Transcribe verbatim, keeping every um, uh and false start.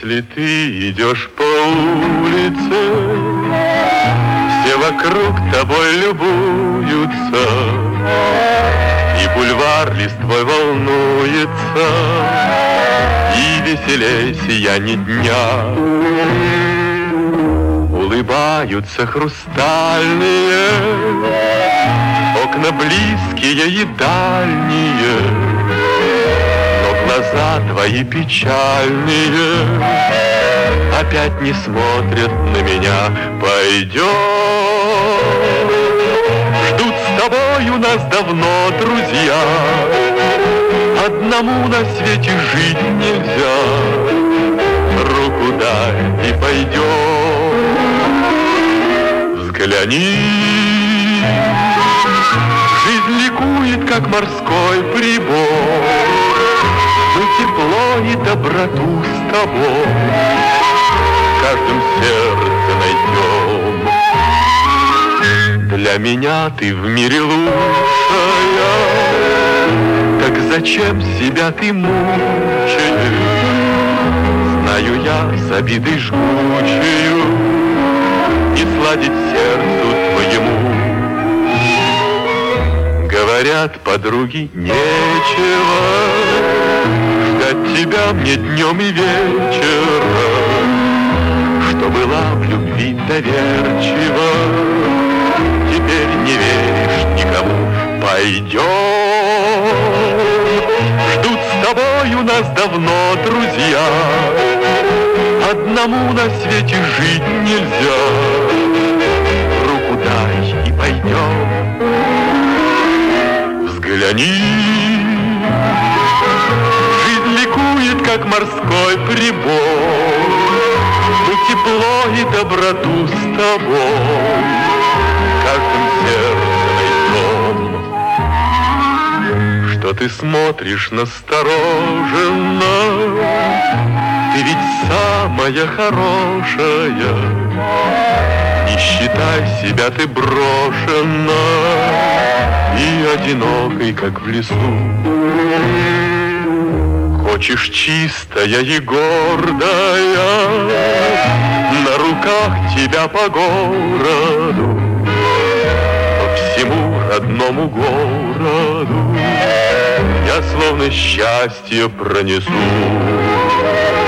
Если ты идешь по улице, все вокруг тобой любуются, и бульвар листвой волнуется, и веселей сияние дня. Улыбаются хрустальные окна, близкие и дальние, но глаза твои печальные опять не смотрят на меня. Пойдем, ждут с тобой у нас давно друзья, одному на свете жить нельзя. Руку дай и пойдем, взгляни, жизнь ликует, как морской прибой. Мы тепло и доброту с тобой в каждом сердце найдем. Для меня ты в мире лучшая, так зачем себя ты мучаешь? Знаю я с обидой жгучею не сладить сердцу твоему. Говорят подруги, нечего ждать тебя мне днем и вечером, что была в любви доверчива, теперь не веришь никому. Пойдем, ждут с тобой у нас давно друзья, одному на свете жить нельзя. Руку дай и пойдем, взгляни, жизнь ликует, как морской прибой. Мы тепло и доброту с тобой в каждом сердце найдем. Что ты смотришь настороженно? Ты ведь самая хорошая, не считай себя ты брошена и одинокой, как в лесу. Хочешь чистая и гордая, на руках тебя по городу, по всему родному городу я словно счастье пронесу.